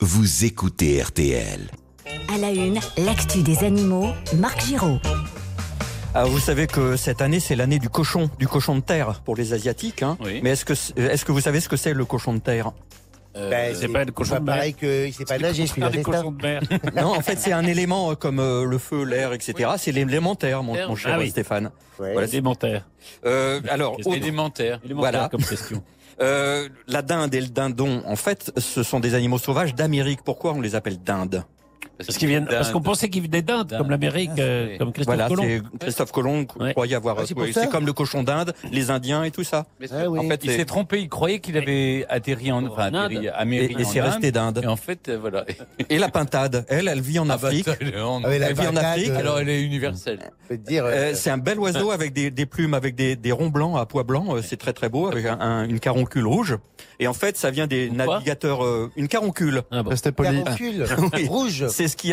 Vous écoutez RTL. À la une, l'actu des animaux, Marc Giraud. Alors vous savez que cette année, c'est l'année du cochon de terre pour les Asiatiques. Hein. Oui. Mais est-ce que vous savez ce que c'est le cochon de terre? C'est pas le cochon de mer. Pareil qu'il sait pas nager, celui-là. Des cochons de mer. Non, en fait, c'est un élément comme le feu, l'air, etc. C'est l'élémentaire, mon cher Ah oui. Stéphane. Ouais. Voilà. Élémentaire. Alors, autre- Élémentaire. Voilà. Comme question. la dinde et le dindon, en fait, ce sont des animaux sauvages d'Amérique. Pourquoi on les appelle dindes? Parce qu'on pensait qu'ils venaient d'Inde, comme l'Amérique, comme Christophe Voilà, Colomb. c'est Christophe Colomb Ouais. croyait avoir. Ah, c'est pour oui, ça c'est comme le cochon d'Inde, les Indiens et tout ça. Ah oui. En fait, Il s'est trompé, il croyait qu'il avait atterri en Amérique. et c'est resté d'Inde. Et en fait, voilà. Et la pintade, elle vit en Afrique. Ah oui, la Elle vit en pintade, Afrique, Alors elle est universelle. je peux te dire, C'est un bel oiseau avec des plumes, avec des ronds blancs à pois blancs. C'est très très beau, avec une caroncule rouge. Et en fait, ça vient des Quoi navigateurs. Une caroncule. Ah bon. caroncule, Oui. rouge. C'est ce qu'il y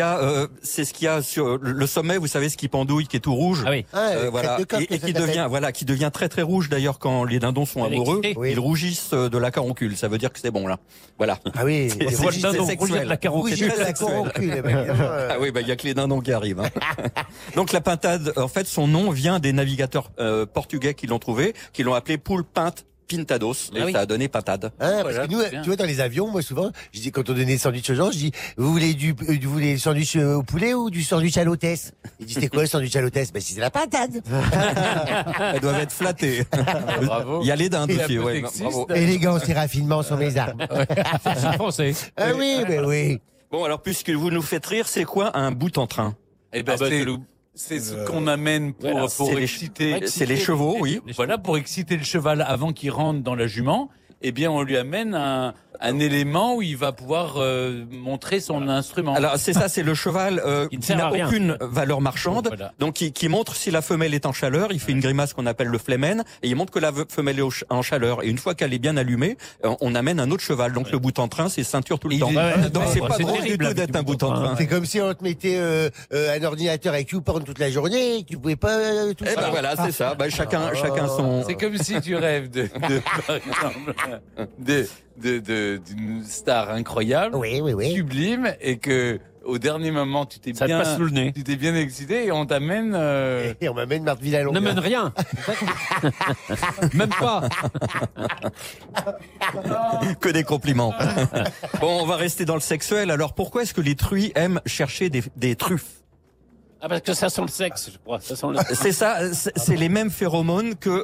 a sur le sommet. Vous savez, ce qui pendouille, qui est tout rouge. Ah oui. Voilà, crête de coq, et ça qui s'appelle. qui devient très très rouge d'ailleurs quand les dindons sont Elle est amoureux. excitée. Oui. Ils rougissent de la caroncule. Ça veut dire que c'est bon là. Voilà. Ah oui. C'est- On voit le c'est dindon sexuel. rougir de la caroncule. Rougir de la sexuel. caroncule. eh ben, évidemment, Ah oui, il y a que les dindons qui arrivent. Hein. Donc la pintade, en fait, son nom vient des navigateurs portugais qui l'ont trouvé, qui l'ont appelé poule pinte pintados, et Ah oui. ça a donné pintade. Hein, Voilà, parce que nous, c'est bien. tu vois, dans les avions, moi, souvent, je dis, quand on donnait des sandwichs aux gens, je dis, vous voulez du sandwich au poulet ou du sandwich à l'hôtesse? Ils disent, c'était quoi le sandwich à l'hôtesse? Ben, c'est la pintade. Elles doivent être flattées. Bravo. Il y a les dindes Et aussi, un peu ouais, sexiste. bravo. Élégance et raffinement sont mes armes. C'est français. Ah oui, ben oui. Bon, alors puisque vous nous faites rire, c'est quoi un bout en train? Eh ben, c'est ce qu'on amène pour, Voilà, pour c'est les- exciter. c'est les chevaux, oui. Voilà, pour exciter le cheval avant qu'il rentre dans la jument. Eh bien, on lui amène un élément où il va pouvoir montrer son instrument. Alors c'est ça, c'est le cheval Qui ne qui sert n'a à rien. aucune valeur marchande, Voilà. donc qui montre si la femelle est en chaleur. Il fait une grimace qu'on appelle le flemen, et il montre que la femelle est en chaleur. Et une fois qu'elle est bien allumée, on amène un autre cheval. Donc le bout en train, c'est ceinture tout le Et temps. il est- Donc c'est Ouais, pas c'est drôle du terrible, tout avec d'être du un bout en train. C'est comme si on te mettait un ordinateur avec YouPorn toute la journée et que tu pouvais pas tout Eh ça. ben voilà, c'est ça. Ben, chacun son. C'est comme si tu rêves par exemple, d'une star incroyable, Oui, oui, oui. sublime, et que au dernier moment tu t'es Ça te bien, passe sous le nez. tu t'es bien excité et on t'amène. Et on m'amène Marthe Villalonga. Ne mène rien. Même pas. Que des compliments. Bon, on va rester dans le sexuel. Alors pourquoi est-ce que les truies aiment chercher des truffes? Ah, parce que ça sent le sexe, je crois. Ça sent le... C'est ça, c'est les mêmes phéromones que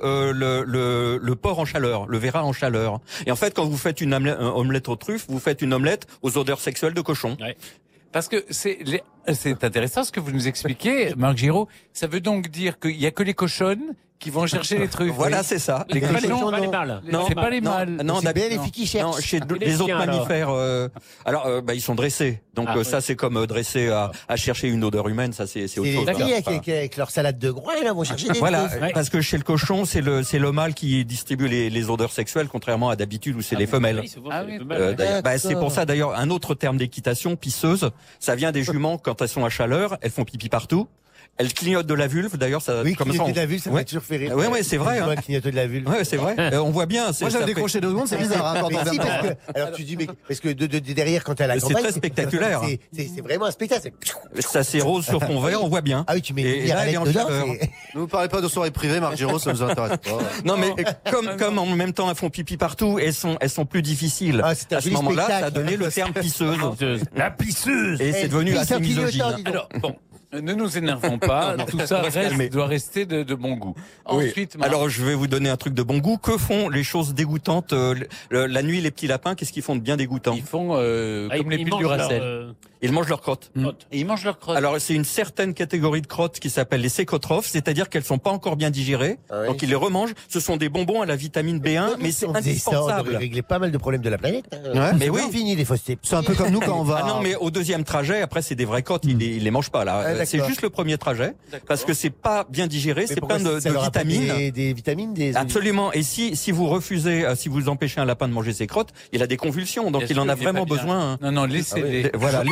le porc en chaleur, le verra en chaleur. Et en fait, quand vous faites une omelette aux truffes, vous faites une omelette aux odeurs sexuelles de cochon. Ouais. Parce que c'est intéressant ce que vous nous expliquez, Marc Giraud. Ça veut donc dire qu'il y a que les cochonnes qui vont chercher les truffes. Voilà, c'est ça. Les cochons, pas les non. mâles. Non, c'est pas les non, mâles. non, C'est bien les non. filles qui Non, cherchent. chez les les autres chiens, alors. mammifères, ils sont dressés. Donc Ah, ça, c'est comme dressés à chercher une odeur humaine. Ça, c'est C'est autre les chose. filles Enfin, avec leur salade de groin, là, vont chercher des Voilà, truffes. Ouais. parce que chez le cochon, c'est le mâle qui distribue les odeurs sexuelles, contrairement à d'habitude où c'est les femelles. Oui, souvent, Ah c'est oui. les femelles. D'ailleurs, D'accord. c'est pour ça d'ailleurs un autre terme d'équitation, pisseuse, ça vient des juments quand elles sont à chaleur, elles font pipi partout, elles clignotent de la vulve d'ailleurs, ça Oui, comme clignoter de la vulve, ça Ouais. m'a toujours fait rire. Ouais, ouais, c'est vrai, hein. Clignoter de la vulve. Ouais, c'est vrai. On voit bien. Moi, j'avais décroché 2 secondes, c'est bizarre. Hein, Mais si, parce que, alors tu dis, mais, parce que de derrière, quand t'es à la C'est campagne. très spectaculaire. C'est vraiment un spectacle. Ça s'érose sur fond vert, on voit bien. Ah oui, tu mets Et une là, elle est bière en dedans. chaleur. Ne vous parlez pas de soirée privée, Marc Giraud, ça nous intéresse pas. Non, mais comme en même temps elles font pipi partout, elles sont plus difficiles. Ah, c'est un À ce joli moment-là, ça a spectacle. donné le terme pisseuse. La pisseuse. Et c'est devenu assez misogyne. Alors bon, ne nous énervons pas. Tout ça on va se calmer. doit rester de bon goût. Oui. Ensuite, Marc, Alors je vais vous donner un truc de bon goût. Que font les choses dégoûtantes la nuit, les petits lapins, qu'est-ce qu'ils font de bien dégoûtant? ils font Ah, comme les ils piles du mangent leur, Racel. Ils mangent leurs crottes. Et ils mangent leurs crottes. Alors c'est une certaine catégorie de crottes qui s'appelle les sécotrophes, c'est-à-dire qu'elles sont pas encore bien digérées, Ah oui. donc ils les remangent. Ce sont des bonbons à la vitamine B1, mais c'est On faisait ça, on indispensable. devrait régler pas mal de problèmes de la planète. Ouais. Mais oui. C'est fini les faussetés. C'est un peu comme nous quand on va. Ah non, mais au deuxième trajet, après c'est des vraies crottes, ils les mangent pas là. Ah, d'accord. C'est juste le premier trajet, parce que c'est pas bien digéré, c'est plein de Ça leur apporte vitamines. Des vitamines, des. Absolument. Et si vous refusez, si vous empêchez un lapin de manger ses crottes, il a des convulsions, donc Bien il en sûr, a il est vraiment pas bien. besoin. Non, non, laissez-les. Voilà.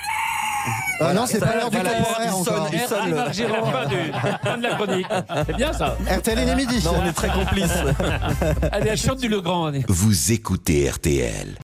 Ah non, c'est pas l'heure du Voilà, temporaire il sonne, encore. il sonne le- Marc Giraud, fin de la chronique. C'est bien ça. RTL, il est midi. Non, on est très complices. Allez, elle chante du Legrand. Vous écoutez RTL.